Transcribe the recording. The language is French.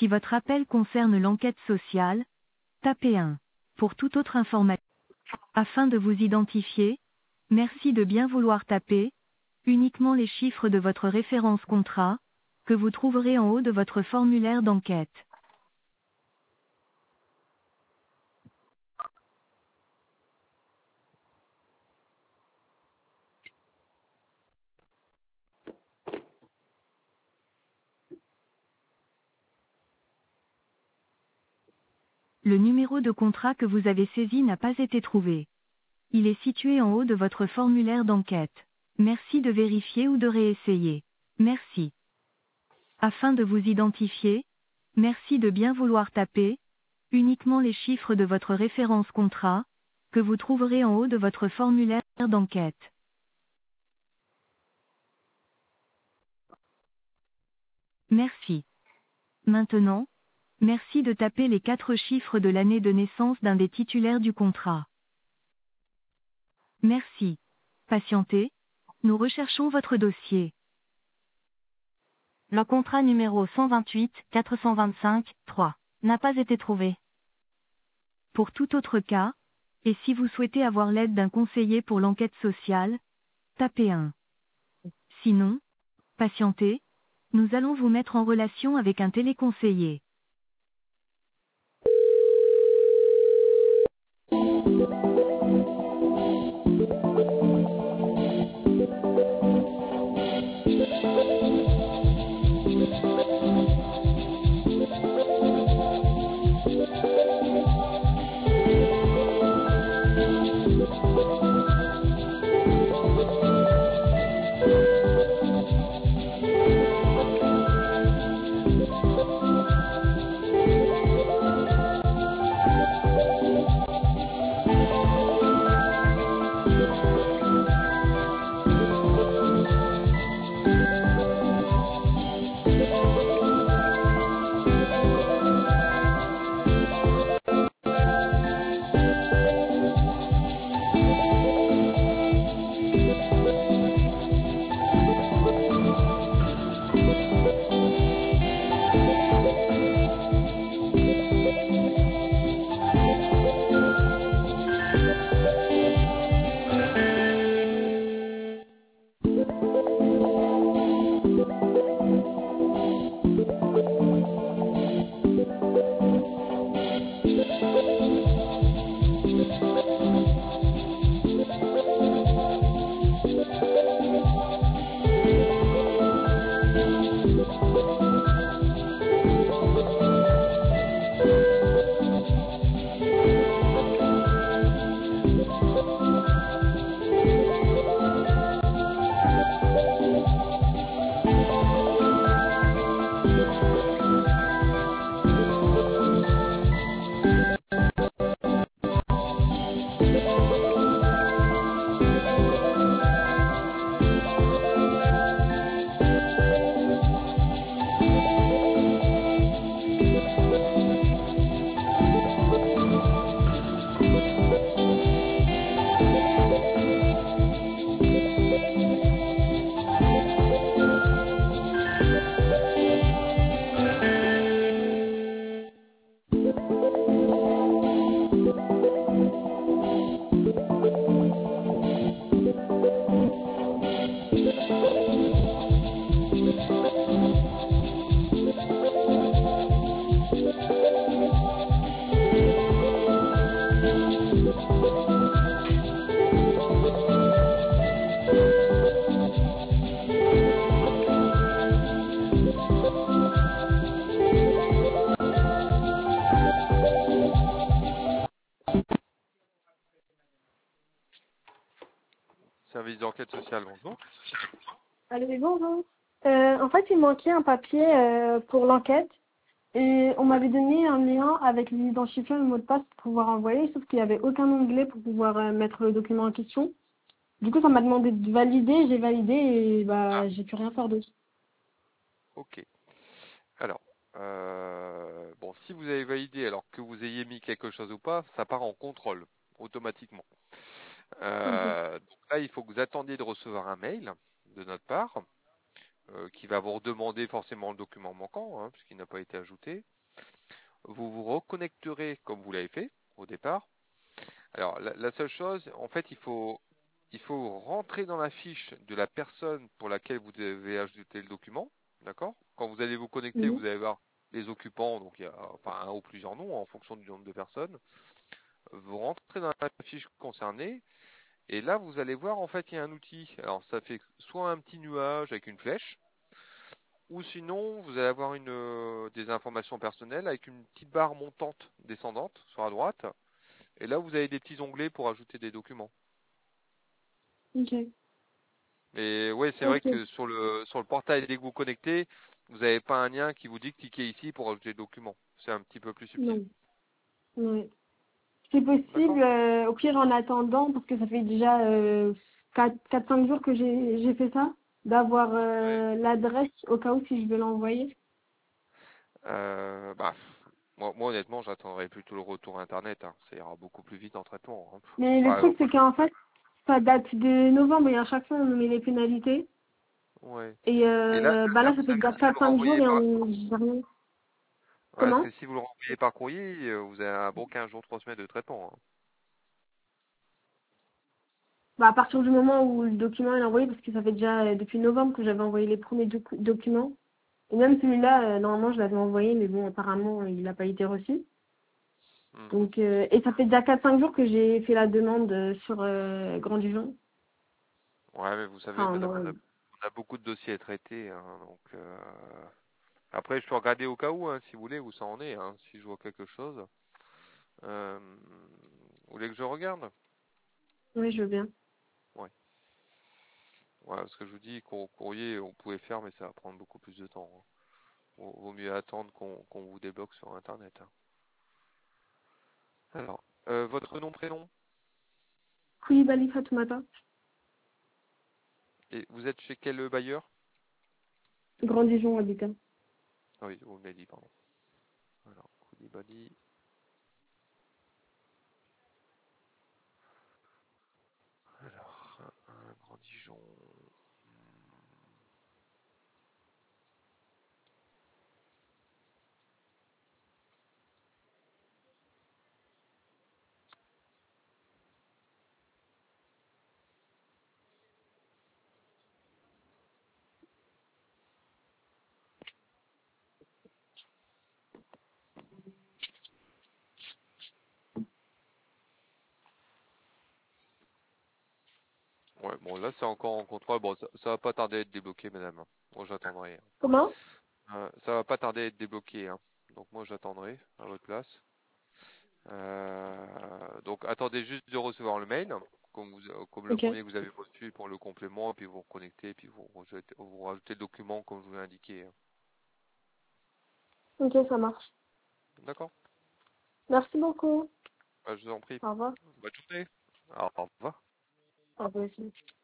Si votre appel concerne l'enquête sociale, tapez 1. Pour toute autre information, afin de vous identifier, merci de bien vouloir taper uniquement les chiffres de votre référence contrat, que vous trouverez en haut de votre formulaire d'enquête. Le numéro de contrat que vous avez saisi n'a pas été trouvé. Il est situé en haut de votre formulaire d'enquête. Merci de vérifier ou de réessayer. Merci. Afin de vous identifier, merci de bien vouloir taper uniquement les chiffres de votre référence contrat, que vous trouverez en haut de votre formulaire d'enquête. Merci. Maintenant, merci de taper les 4 chiffres de l'année de naissance d'un des titulaires du contrat. Merci. Patientez. Nous recherchons votre dossier. Le contrat numéro 128 425 3 n'a pas été trouvé. Pour tout autre cas, et si vous souhaitez avoir l'aide d'un conseiller pour l'enquête sociale, tapez 1. Sinon, patientez. Nous allons vous mettre en relation avec un téléconseiller. Service d'enquête sociale, bonjour. Allô, oui, bonjour. En fait, il manquait un papier pour l'enquête et on m'avait donné un lien avec les identifiants et le mot de passe pour pouvoir envoyer, sauf qu'il n'y avait aucun onglet pour pouvoir mettre le document en question. Du coup, ça m'a demandé de valider, j'ai validé et j'ai pu rien faire d'autre. Ok. Alors, bon, si vous avez validé, alors que vous ayez mis quelque chose ou pas, ça part en contrôle automatiquement. Ok. Donc là, il faut que vous attendiez de recevoir un mail de notre part qui va vous redemander forcément le document manquant, hein, puisqu'il n'a pas été ajouté. Vous vous reconnecterez comme vous l'avez fait au départ. Alors, la seule chose, en fait, il faut rentrer dans la fiche de la personne pour laquelle vous devez ajouter le document, d'accord? Quand vous allez vous connecter, Mhm. vous allez voir les occupants, donc il y a enfin un ou plusieurs noms en fonction du nombre de personnes. Vous rentrez dans la fiche concernée et là vous allez voir en fait il y a un outil. Alors ça fait soit un petit nuage avec une flèche, ou sinon vous allez avoir des informations personnelles avec une petite barre montante descendante sur la droite. Et là vous avez des petits onglets pour ajouter des documents. Ok. Mais ouais, c'est vrai Ok. que sur le portail, dès que vous connectez, vous n'avez pas un lien qui vous dit cliquez ici pour ajouter le document. C'est un petit peu plus subtil. Non. Ouais. C'est D'accord? possible, au pire en attendant, parce que ça fait déjà 4-5 jours que j'ai fait ça, d'avoir Ouais. l'adresse au cas où si je veux l'envoyer. Bah, moi, honnêtement, j'attendrai plutôt le retour Internet, hein. Ça ira beaucoup plus vite en traitement, hein. Mais le Par truc, exemple, c'est qu'en fait, ça date de novembre et à chaque fois, on nous met les pénalités. ouais. Et Et là, bah là, là, ça vous fait savez, déjà si vous le 4-5 jours renvoyez et par, on j'ai rien. ouais, parce Comment? que si vous le renvoyez par courrier, vous avez un bon 15 jours, 3 semaines de traitement, hein. Bah, à partir du moment où le document est envoyé, parce que ça fait déjà depuis novembre que j'avais envoyé les premiers documents. Et même celui-là, normalement, je l'avais envoyé, mais bon, apparemment, il n'a pas été reçu. Hmm. Donc, et ça fait déjà 4-5 jours que j'ai fait la demande sur Grand Dijon. Ouais, mais vous savez, Enfin, madame, on a beaucoup de dossiers à traiter, hein, donc après, je peux regarder au cas où, hein, si vous voulez, où ça en est, hein, si je vois quelque chose. Euh, Vous voulez que je regarde? oui, je veux bien. Ouais. Ouais, parce que je vous dis, courrier, on pouvait faire, mais ça va prendre beaucoup plus de temps, hein. Vaut mieux attendre qu'on vous débloque sur Internet, hein. Alors, votre nom, prénom, Koulibaly Fatoumata, et vous êtes chez quel bailleur? Grand Dijon habitant. Ah oui, vous me l'avez dit, pardon. Alors, Koulibaly. Alors, un Grand Dijon. Ouais, bon, là, c'est encore en contrôle. Bon, ça va pas tarder à être débloqué, madame, hein. Moi, j'attendrai, Comment? hein. Ça va pas tarder à être débloqué, hein. Donc, moi, j'attendrai à votre place. Donc, attendez juste de recevoir le mail, comme le Ok, premier que vous avez reçu pour le complément, et puis vous vous reconnectez, et puis vous rajoutez le document comme je vous l'ai indiqué, hein. ok, ça marche. D'accord? Merci beaucoup. Bah, je vous en prie. Au revoir. Bonne journée. Au revoir. Au revoir aussi.